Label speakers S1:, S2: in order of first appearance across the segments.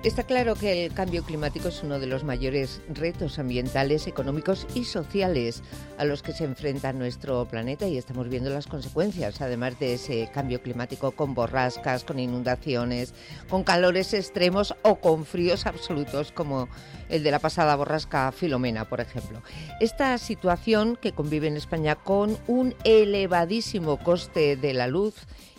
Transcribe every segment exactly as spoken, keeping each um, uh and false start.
S1: Está claro que el cambio climático es uno de los mayores retos ambientales, económicos y sociales a los que se enfrenta nuestro planeta, y estamos viendo las consecuencias, además de ese cambio climático, con borrascas, con inundaciones, con calores extremos o con fríos absolutos como el de la pasada borrasca Filomena, por ejemplo. Esta situación que convive en España con un elevadísimo coste de la luz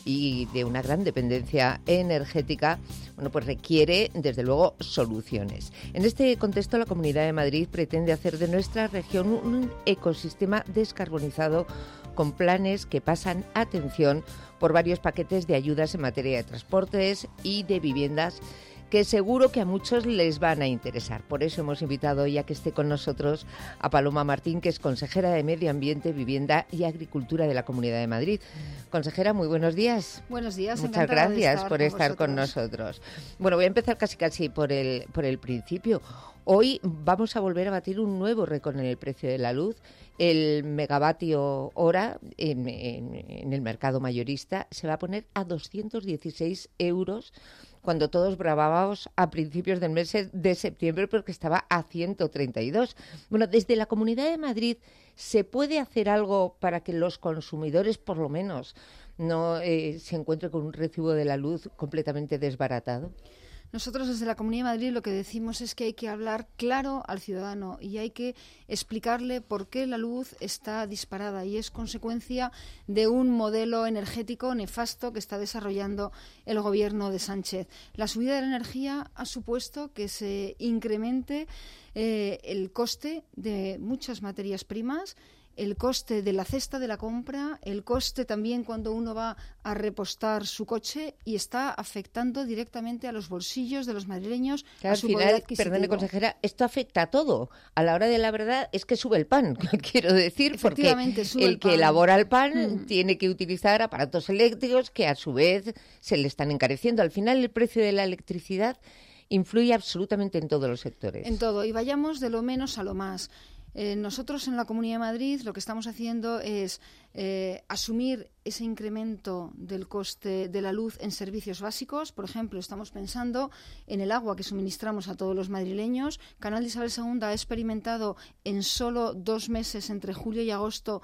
S1: y de una gran dependencia energética, bueno, pues requiere, desde luego, soluciones. En este contexto, la Comunidad de Madrid pretende hacer de nuestra región un ecosistema descarbonizado con planes que pasan, atención, por varios paquetes de ayudas en materia de transportes y de viviendas que seguro que a muchos les van a interesar. Por eso hemos invitado hoy a que esté con nosotros a Paloma Martín, que es consejera de Medio Ambiente, Vivienda y Agricultura de la Comunidad de Madrid. Consejera, muy buenos días.
S2: Buenos días.
S1: Muchas gracias estar por con estar vosotros. con nosotros. Bueno, voy a empezar casi casi por el, por el principio. Hoy vamos a volver a batir un nuevo récord en el precio de la luz. El megavatio hora en, en, en el mercado mayorista se va a poner a doscientos dieciséis euros, cuando todos bravábamos a principios del mes de septiembre porque estaba a ciento treinta y dos. Bueno, desde la Comunidad de Madrid, ¿se puede hacer algo para que los consumidores, por lo menos, no eh, se encuentren con un recibo de la luz completamente desbaratado?
S2: Nosotros desde la Comunidad de Madrid lo que decimos es que hay que hablar claro al ciudadano y hay que explicarle por qué la luz está disparada, y es consecuencia de un modelo energético nefasto que está desarrollando el gobierno de Sánchez. La subida de la energía ha supuesto que se incremente eh, el coste de muchas materias primas, el coste de la cesta de la compra, el coste también cuando uno va a repostar su coche, y está afectando directamente a los bolsillos de los madrileños.
S1: Claro,
S2: a su
S1: al
S2: poder
S1: final,
S2: adquisitivo.
S1: perdone, consejera, esto afecta a todo. A la hora de la verdad es que sube el pan, quiero decir, porque
S2: sube
S1: el,
S2: el
S1: que
S2: pan.
S1: elabora el pan
S2: Mm.
S1: tiene que utilizar aparatos eléctricos que a su vez se le están encareciendo. Al final, el precio de la electricidad influye absolutamente en todos los sectores.
S2: En todo, y vayamos de lo menos a lo más. Eh, nosotros en la Comunidad de Madrid lo que estamos haciendo es eh, asumir ese incremento del coste de la luz en servicios básicos. Por ejemplo, estamos pensando en el agua que suministramos a todos los madrileños. Canal de Isabel segunda ha experimentado en solo dos meses, entre julio y agosto,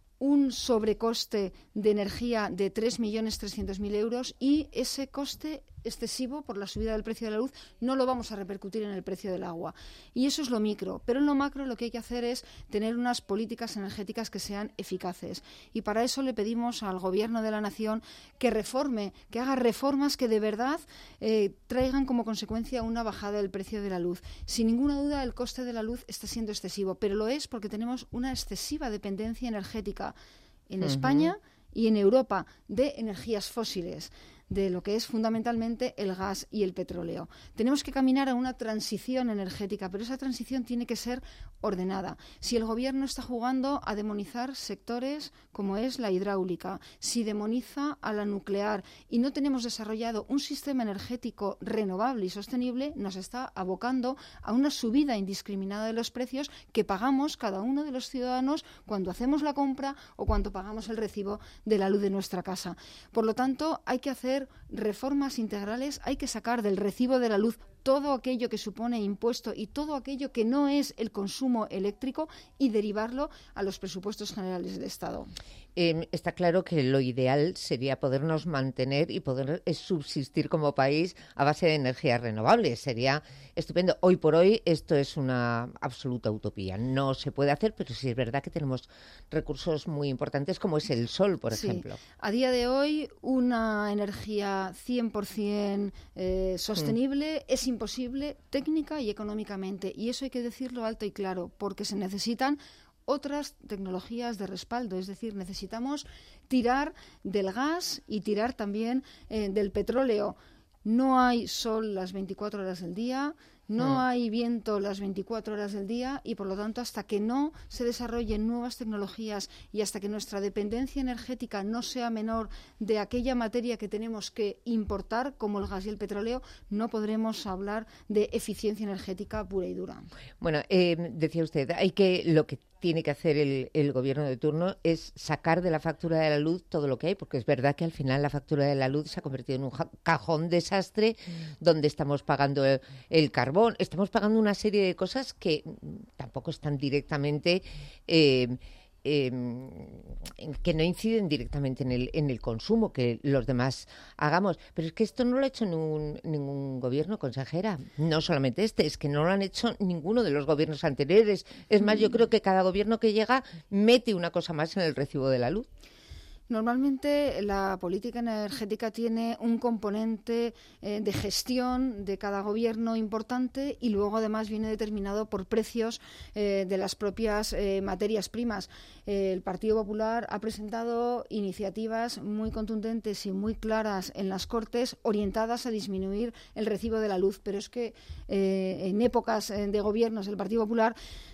S2: un sobrecoste de energía de tres millones trescientos mil euros, y ese coste excesivo por la subida del precio de la luz no lo vamos a repercutir en el precio del agua. Y eso es lo micro. Pero en lo macro lo que hay que hacer es tener unas políticas energéticas que sean eficaces. Y para eso le pedimos al Gobierno de la Nación que reforme, que haga reformas que de verdad eh, traigan como consecuencia una bajada del precio de la luz. Sin ninguna duda el coste de la luz está siendo excesivo, pero lo es porque tenemos una excesiva dependencia energética en uh-huh. España y en Europa de energías fósiles, de lo que es fundamentalmente el gas y el petróleo. Tenemos que caminar a una transición energética, pero esa transición tiene que ser ordenada. Si el Gobierno está jugando a demonizar sectores como es la hidráulica, si demoniza a la nuclear y no tenemos desarrollado un sistema energético renovable y sostenible, nos está abocando a una subida indiscriminada de los precios que pagamos cada uno de los ciudadanos cuando hacemos la compra o cuando pagamos el recibo de la luz de nuestra casa. Por lo tanto, hay que hacer reformas integrales, hay que sacar del recibo de la luz todo aquello que supone impuesto y todo aquello que no es el consumo eléctrico y derivarlo a los presupuestos generales del Estado.
S1: Eh, está claro que lo ideal sería podernos mantener y poder subsistir como país a base de energías renovables. Sería estupendo. Hoy por hoy esto es una absoluta utopía. No se puede hacer, pero sí es verdad que tenemos recursos muy importantes como es el sol, por
S2: sí.
S1: ejemplo.
S2: A día de hoy una energía cien por ciento eh, sostenible mm. es imposible técnica y económicamente, y eso hay que decirlo alto y claro, porque se necesitan otras tecnologías de respaldo, es decir, necesitamos tirar del gas y tirar también eh, del petróleo. No hay sol las veinticuatro horas del día, No
S1: mm.
S2: hay viento las veinticuatro horas del día y, por lo tanto, hasta que no se desarrollen nuevas tecnologías y hasta que nuestra dependencia energética no sea menor de aquella materia que tenemos que importar, como el gas y el petróleo, no podremos hablar de eficiencia energética pura y dura.
S1: Bueno, eh, decía usted, hay que lo que tiene que hacer el, el gobierno de turno es sacar de la factura de la luz todo lo que hay, porque es verdad que al final la factura de la luz se ha convertido en un ja- cajón desastre mm. donde estamos pagando el, el carbón, estamos pagando una serie de cosas que tampoco están directamente... Eh, Eh, que no inciden directamente en el, en el consumo que los demás hagamos. Pero es que esto no lo ha hecho ningún, ningún gobierno, consejera. No solamente este, es que no lo han hecho ninguno de los gobiernos anteriores. Es más, yo creo que cada gobierno que llega mete una cosa más en el recibo de la luz.
S2: Normalmente la política energética tiene un componente eh, de gestión de cada gobierno importante y luego además viene determinado por precios eh, de las propias eh, materias primas. Eh, el Partido Popular ha presentado iniciativas muy contundentes y muy claras en las Cortes orientadas a disminuir el recibo de la luz, pero es que eh, en épocas de gobiernos del Partido Popular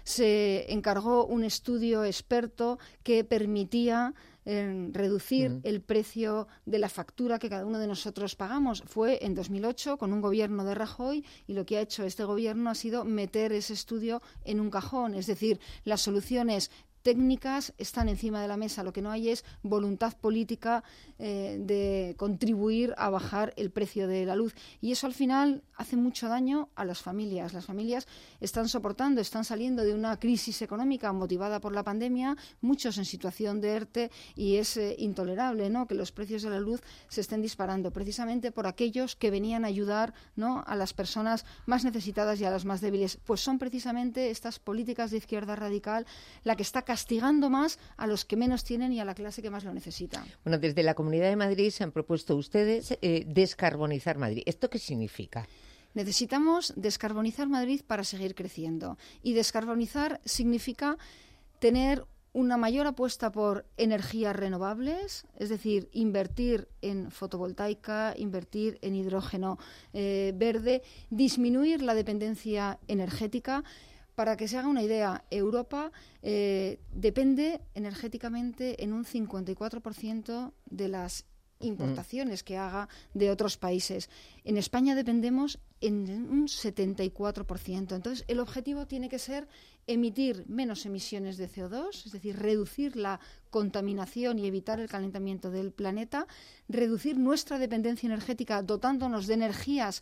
S2: se encargó un estudio experto que permitía en reducir mm. el precio de la factura que cada uno de nosotros pagamos. Fue en dos mil ocho con un gobierno de Rajoy y lo que ha hecho este gobierno ha sido meter ese estudio en un cajón. Es decir, las soluciones técnicas están encima de la mesa. Lo que no hay es voluntad política eh, de contribuir a bajar el precio de la luz. Y eso al final hace mucho daño a las familias. Las familias están soportando, están saliendo de una crisis económica motivada por la pandemia, muchos en situación de ERTE, y es eh, intolerable, ¿no?, que los precios de la luz se estén disparando, precisamente por aquellos que venían a ayudar, ¿no?, a las personas más necesitadas y a las más débiles. Pues son precisamente estas políticas de izquierda radical la que está castigando más a los que menos tienen y a la clase que más lo necesita.
S1: Bueno, desde la Comunidad de Madrid se han propuesto ustedes eh, descarbonizar Madrid. ¿Esto qué significa?
S2: Necesitamos descarbonizar Madrid para seguir creciendo. Y descarbonizar significa tener una mayor apuesta por energías renovables, es decir, invertir en fotovoltaica, invertir en hidrógeno eh, verde, disminuir la dependencia energética. Para que se haga una idea, Europa eh, depende energéticamente en un cincuenta y cuatro por ciento de las importaciones que haga de otros países. En España dependemos en un setenta y cuatro por ciento. Entonces, el objetivo tiene que ser emitir menos emisiones de C O dos, es decir, reducir la contaminación y evitar el calentamiento del planeta, reducir nuestra dependencia energética dotándonos de energías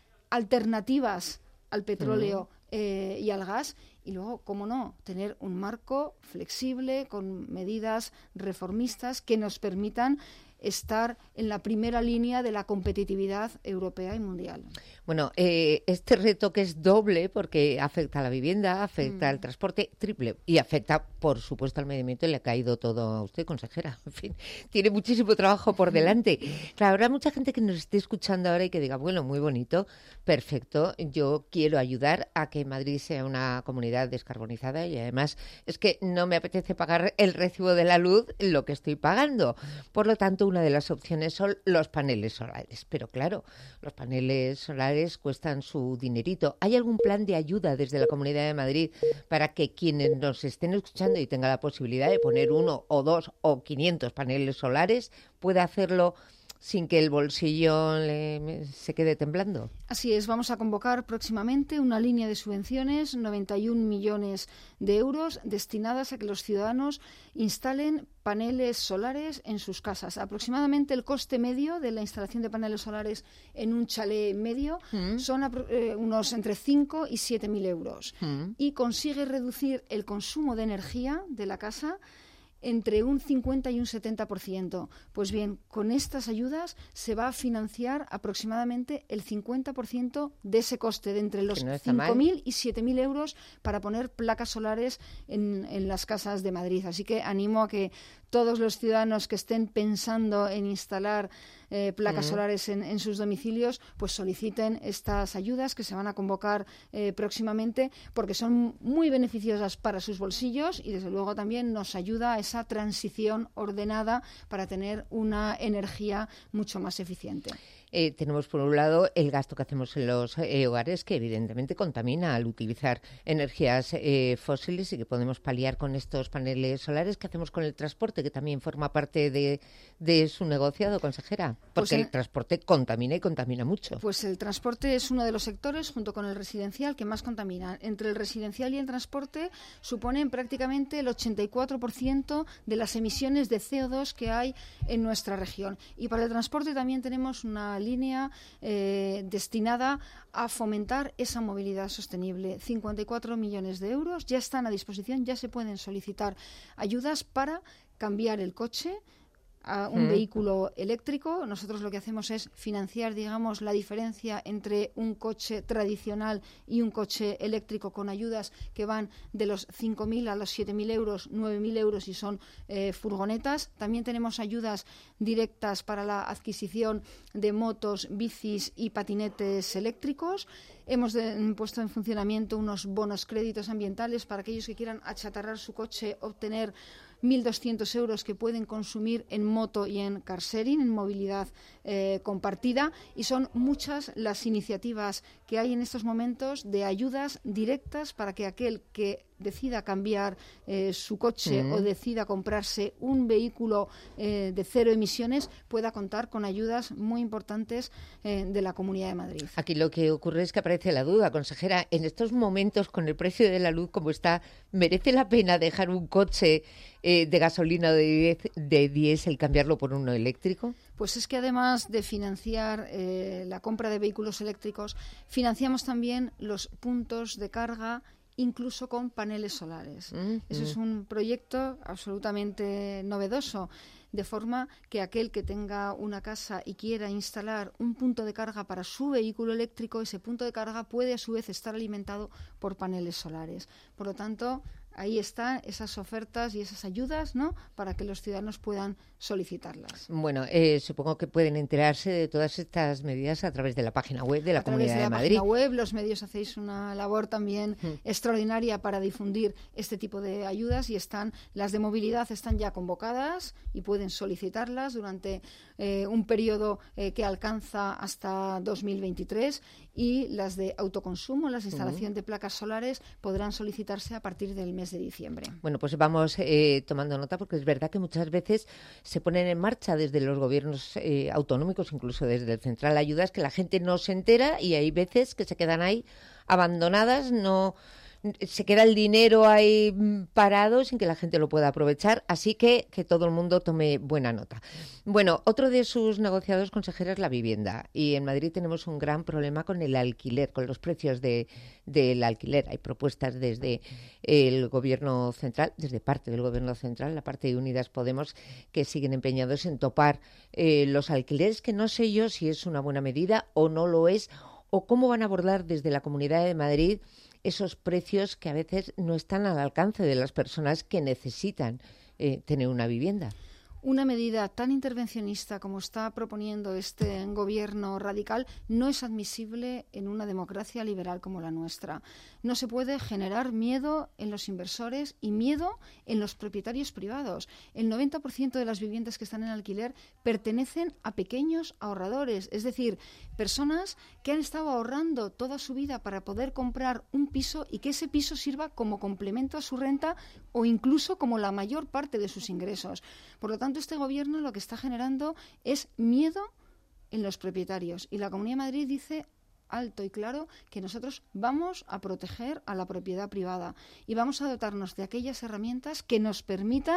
S2: alternativas al petróleo uh-huh. eh, y al gas, y luego, cómo no, tener un marco flexible con medidas reformistas que nos permitan estar en la primera línea de la competitividad europea y mundial.
S1: Bueno, eh, este reto que es doble porque afecta a la vivienda, afecta mm. al transporte, triple, y afecta, por supuesto, al medio ambiente. Le ha caído todo a usted, consejera. En fin, tiene muchísimo trabajo por delante. Claro, habrá mucha gente que nos esté escuchando ahora y que diga, bueno, muy bonito, perfecto, yo quiero ayudar a que Madrid sea una comunidad descarbonizada y además es que no me apetece pagar el recibo de la luz lo que estoy pagando. Por lo tanto, una de las opciones son los paneles solares. Pero claro, los paneles solares cuestan su dinerito. ¿Hay algún plan de ayuda desde la Comunidad de Madrid para que quienes nos estén escuchando y tengan la posibilidad de poner uno o dos o quinientos paneles solares pueda hacerlo sin que el bolsillo le, se quede temblando?
S2: Así es, vamos a convocar próximamente una línea de subvenciones, noventa y un millones de euros, destinadas a que los ciudadanos instalen paneles solares en sus casas. Aproximadamente el coste medio de la instalación de paneles solares en un chalet medio mm. son eh, unos entre cinco y siete mil euros. Mm. Y consigue reducir el consumo de energía de la casa entre un cincuenta y un setenta por ciento. Pues bien, con estas ayudas se va a financiar aproximadamente el cincuenta por ciento de ese coste, de entre los no cinco mil y siete mil euros para poner placas solares en, en las casas de Madrid. Así que animo a que todos los ciudadanos que estén pensando en instalar eh, placas uh-huh. solares en, en sus domicilios, pues soliciten estas ayudas que se van a convocar eh, próximamente, porque son muy beneficiosas para sus bolsillos y desde luego también nos ayuda a esa transición ordenada para tener una energía mucho más eficiente.
S1: eh, tenemos por un lado el gasto que hacemos en los eh, hogares, que evidentemente contamina al utilizar energías eh, fósiles, y que podemos paliar con estos paneles solares. ¿Qué hacemos con el transporte, que también forma parte de, de su negociado, consejera? Porque pues el, el transporte contamina y contamina mucho.
S2: Pues el transporte es uno de los sectores, junto con el residencial, que más contamina. Entre el residencial y el transporte suponen prácticamente el ochenta y cuatro por ciento de las emisiones de C O dos que hay en nuestra región. Y para el transporte también tenemos una línea eh, destinada a fomentar esa movilidad sostenible. cincuenta y cuatro millones de euros ya están a disposición, ya se pueden solicitar ayudas para cambiar el coche a un mm. vehículo eléctrico. Nosotros lo que hacemos es financiar, digamos, la diferencia entre un coche tradicional y un coche eléctrico, con ayudas que van de los cinco mil a los siete mil euros, nueve mil euros si son eh, furgonetas. También tenemos ayudas directas para la adquisición de motos, bicis y patinetes eléctricos. Hemos de, puesto en funcionamiento unos bonos créditos ambientales para aquellos que quieran achatarrar su coche, obtener mil doscientos euros que pueden consumir en moto y en car sharing, en movilidad eh, compartida. Y son muchas las iniciativas que hay en estos momentos de ayudas directas para que aquel que decida cambiar eh, su coche mm. o decida comprarse un vehículo eh, de cero emisiones pueda contar con ayudas muy importantes eh, de la Comunidad de Madrid.
S1: Aquí lo que ocurre es que aparece la duda, consejera. En estos momentos, con el precio de la luz como está, ¿merece la pena dejar un coche eh, de gasolina o de, de diésel, cambiarlo por uno eléctrico?
S2: Pues es que además de financiar eh, la compra de vehículos eléctricos, financiamos también los puntos de carga, incluso con paneles solares. Mm, Eso mm. es un proyecto absolutamente novedoso, de forma que aquel que tenga una casa y quiera instalar un punto de carga para su vehículo eléctrico, ese punto de carga puede a su vez estar alimentado por paneles solares. Por lo tanto, ahí están esas ofertas y esas ayudas, ¿no?, para que los ciudadanos puedan solicitarlas.
S1: Bueno, eh, supongo que pueden enterarse de todas estas medidas a través de la página web de la Comunidad de Madrid. A través de la página
S2: web, los medios hacéis una labor también mm. extraordinaria para difundir este tipo de ayudas, y están las de movilidad están ya convocadas y pueden solicitarlas durante eh, un periodo eh, que alcanza hasta dos mil veintitrés, y las de autoconsumo, la instalación mm. de placas solares, podrán solicitarse a partir del mes de diciembre.
S1: Bueno, pues vamos eh, tomando nota, porque es verdad que muchas veces se ponen en marcha desde los gobiernos eh, autonómicos, incluso desde el central, ayudas que la gente no se entera, y hay veces que se quedan ahí abandonadas, no se queda el dinero ahí parado sin que la gente lo pueda aprovechar, así que que todo el mundo tome buena nota. Bueno, otro de sus negociados, consejera, es la vivienda, y en Madrid tenemos un gran problema con el alquiler, con los precios de, del alquiler. Hay propuestas desde el gobierno central, desde parte del gobierno central, la parte de Unidas Podemos, que siguen empeñados en topar eh, los alquileres, que no sé yo si es una buena medida o no lo es, o cómo van a abordar desde la Comunidad de Madrid esos precios que a veces no están al alcance de las personas que necesitan eh, tener una vivienda.
S2: Una medida tan intervencionista como está proponiendo este gobierno radical no es admisible en una democracia liberal como la nuestra. No se puede generar miedo en los inversores y miedo en los propietarios privados. El noventa por ciento de las viviendas que están en alquiler pertenecen a pequeños ahorradores, es decir, personas que han estado ahorrando toda su vida para poder comprar un piso, y que ese piso sirva como complemento a su renta o incluso como la mayor parte de sus ingresos. Por lo tanto, este gobierno lo que está generando es miedo en los propietarios, y la Comunidad de Madrid dice alto y claro que nosotros vamos a proteger a la propiedad privada y vamos a dotarnos de aquellas herramientas que nos permitan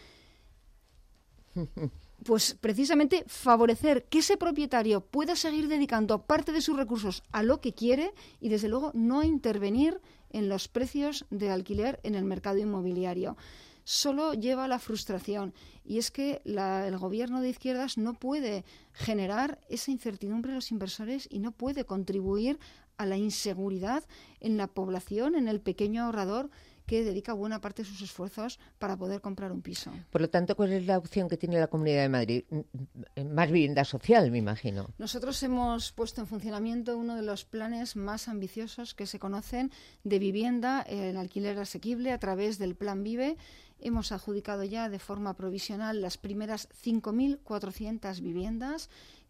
S2: pues precisamente favorecer que ese propietario pueda seguir dedicando parte de sus recursos a lo que quiere, y desde luego no intervenir en los precios de alquiler en el mercado inmobiliario. Solo lleva a la frustración, y es que la, el gobierno de izquierdas no puede generar esa incertidumbre en los inversores y no puede contribuir a la inseguridad en la población, en el pequeño ahorrador que dedica buena parte de sus esfuerzos para poder comprar un piso.
S1: Por lo tanto, ¿cuál es la opción que tiene la Comunidad de Madrid? Más vivienda social, me imagino.
S2: Nosotros hemos puesto en funcionamiento uno de los planes más ambiciosos que se conocen de vivienda en alquiler asequible a través del Plan Vive. Hemos adjudicado ya de forma provisional las primeras cinco mil cuatrocientas viviendas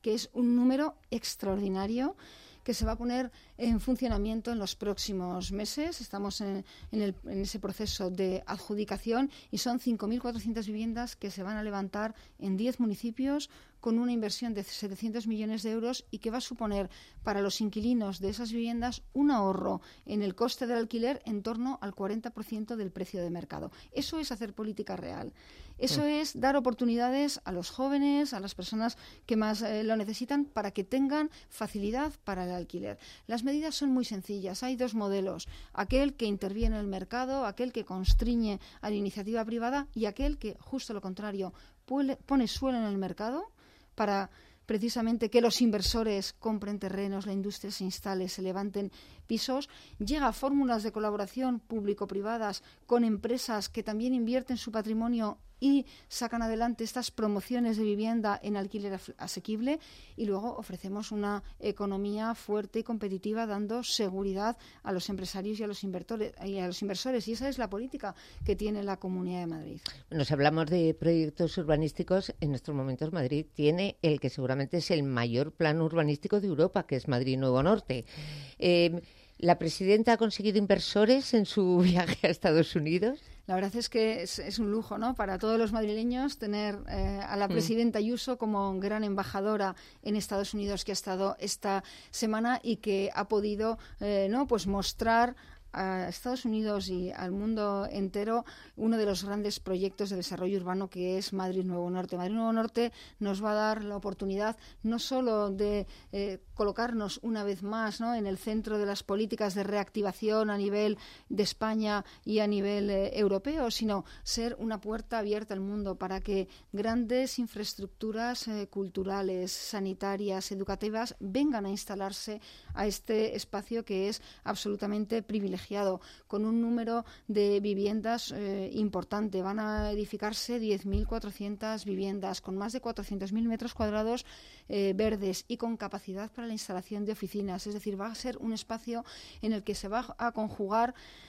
S2: que es un número extraordinario que se va a poner en funcionamiento en los próximos meses. Estamos en, en, el, en ese proceso de adjudicación y son cinco mil cuatrocientas viviendas que se van a levantar en diez municipios con una inversión de setecientos millones de euros y que va a suponer para los inquilinos de esas viviendas un ahorro en el coste del alquiler en torno al cuarenta por ciento del precio de mercado. Eso es hacer política real. Eso sí. es dar oportunidades a los jóvenes, a las personas que más eh, lo necesitan para que tengan facilidad para el alquiler. Las medidas son muy sencillas. Hay dos modelos. Aquel que interviene en el mercado, aquel que constriñe a la iniciativa privada y aquel que, justo lo contrario, pone suelo en el mercado para precisamente que los inversores compren terrenos, la industria se instale, se levanten pisos. Llega a fórmulas de colaboración público-privadas con empresas que también invierten su patrimonio y sacan adelante estas promociones de vivienda en alquiler asequible, y luego ofrecemos una economía fuerte y competitiva dando seguridad a los empresarios y a los inversores y a los inversores y esa es la política que tiene la Comunidad de Madrid.
S1: Nos hablamos de proyectos urbanísticos. En estos momentos Madrid tiene el que seguramente es el mayor plan urbanístico de Europa, que es Madrid Nuevo Norte. Eh, ¿La presidenta ha conseguido inversores en su viaje a Estados Unidos?
S2: La verdad es que es, es un lujo, ¿no?, para todos los madrileños tener eh, a la presidenta Ayuso como gran embajadora en Estados Unidos, que ha estado esta semana y que ha podido eh, no pues mostrar a Estados Unidos y al mundo entero uno de los grandes proyectos de desarrollo urbano que es Madrid Nuevo Norte. Madrid Nuevo Norte nos va a dar la oportunidad no solo de eh, colocarnos una vez más, ¿no?, en el centro de las políticas de reactivación a nivel de España y a nivel eh, europeo, sino ser una puerta abierta al mundo para que grandes infraestructuras eh, culturales, sanitarias, educativas vengan a instalarse a este espacio que es absolutamente privilegiado, con un número de viviendas eh, importante. Van a edificarse diez mil cuatrocientas viviendas con más de cuatrocientos mil metros cuadrados eh, verdes y con capacidad para la instalación de oficinas. Es decir, va a ser un espacio en el que se va a conjugar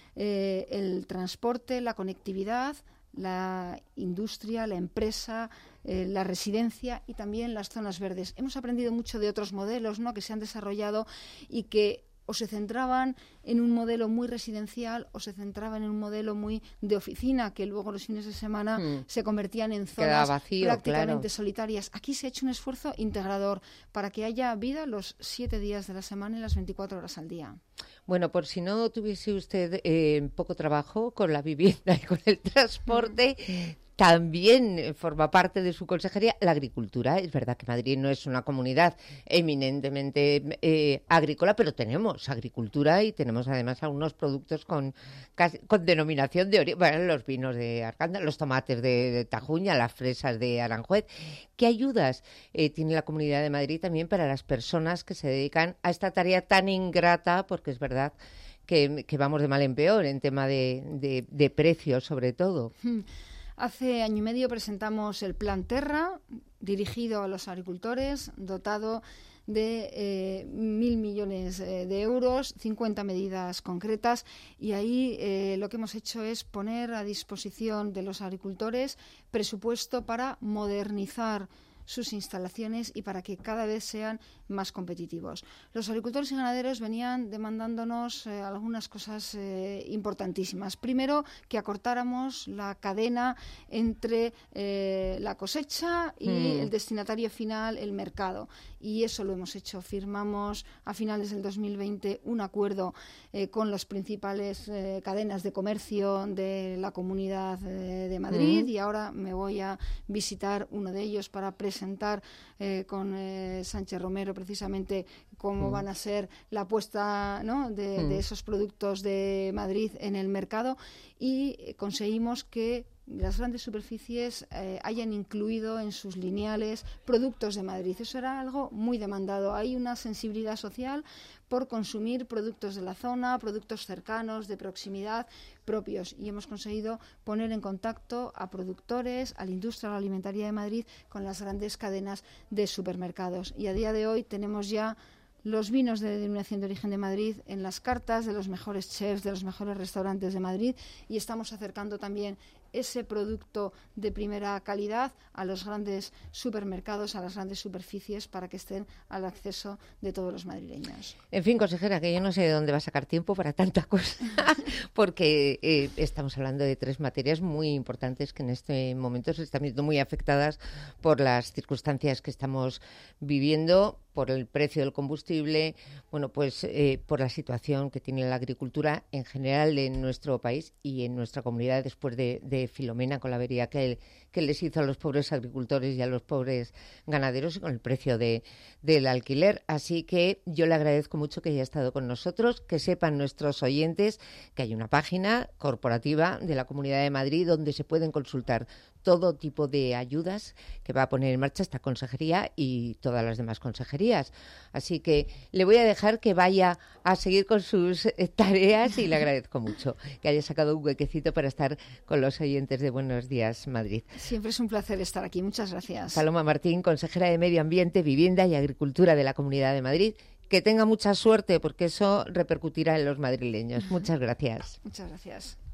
S2: eh, el transporte, la conectividad, la industria, la empresa, eh, la residencia y también las zonas verdes. Hemos aprendido mucho de otros modelos, ¿no?, que se han desarrollado y que o se centraban en un modelo muy residencial o se centraban en un modelo muy de oficina, que luego los fines de semana mm. se convertían en zonas vacío, prácticamente claro. solitarias. Aquí se ha hecho un esfuerzo integrador para que haya vida los siete días de la semana y las veinticuatro horas al día. Bueno, por si no tuviese usted eh, poco trabajo con la vivienda y con el transporte, mm. también forma parte de su consejería la agricultura. Es verdad que Madrid no es una comunidad eminentemente eh, agrícola, pero tenemos agricultura y tenemos además algunos productos con, casi, con denominación de origen. Bueno, los vinos de Arganda, los tomates de, de Tajuña, las fresas de Aranjuez. ¿Qué ayudas eh, tiene la Comunidad de Madrid también para las personas que se dedican a esta tarea tan ingrata? Porque es verdad que, que vamos de mal en peor en tema de, de, de precios, sobre todo. Hmm. Hace año y medio presentamos el Plan Terra, dirigido a los agricultores, dotado de eh, mil millones eh, de euros, cincuenta medidas concretas, y ahí eh, lo que hemos hecho es poner a disposición de los agricultores presupuesto para modernizar sus instalaciones y para que cada vez sean más competitivos. Los agricultores y ganaderos venían demandándonos eh, algunas cosas eh, importantísimas. Primero, que acortáramos la cadena entre eh, la cosecha y mm. el destinatario final, el mercado. Y eso lo hemos hecho. Firmamos a finales del dos mil veinte un acuerdo eh, con las principales eh, cadenas de comercio de la Comunidad eh, de Madrid mm. y ahora me voy a visitar uno de ellos para presentar presentar eh, con eh, Sánchez Romero precisamente cómo mm. van a ser la puesta, ¿no?, de, mm. de esos productos de Madrid en el mercado, y conseguimos que las grandes superficies eh, hayan incluido en sus lineales productos de Madrid. Eso era algo muy demandado. Hay una sensibilidad social por consumir productos de la zona, productos cercanos, de proximidad, propios. Y hemos conseguido poner en contacto a productores, a la industria alimentaria de Madrid, con las grandes cadenas de supermercados. Y a día de hoy tenemos ya los vinos de denominación de origen de Madrid en las cartas de los mejores chefs, de los mejores restaurantes de Madrid, y estamos acercando también ese producto de primera calidad a los grandes supermercados, a las grandes superficies, para que estén al acceso de todos los madrileños.
S1: En fin, consejera, que yo no sé de dónde va a sacar tiempo para tanta cosa, porque eh, estamos hablando de tres materias muy importantes que en este momento se están viendo muy afectadas por las circunstancias que estamos viviendo, por el precio del combustible, bueno, pues eh, por la situación que tiene la agricultura en general en nuestro país y en nuestra comunidad después de, de Filomena, con la avería que, que les hizo a los pobres agricultores y a los pobres ganaderos y con el precio de, del alquiler. Así que yo le agradezco mucho que haya estado con nosotros, que sepan nuestros oyentes que hay una página corporativa de la Comunidad de Madrid donde se pueden consultar todo tipo de ayudas que va a poner en marcha esta consejería y todas las demás consejerías. Así que le voy a dejar que vaya a seguir con sus tareas y le agradezco mucho que haya sacado un huequecito para estar con los oyentes de Buenos Días Madrid.
S2: Siempre es un placer estar aquí. Muchas gracias.
S1: Paloma Martín, consejera de Medio Ambiente, Vivienda y Agricultura de la Comunidad de Madrid. Que tenga mucha suerte porque eso repercutirá en los madrileños. Muchas gracias.
S2: Muchas gracias.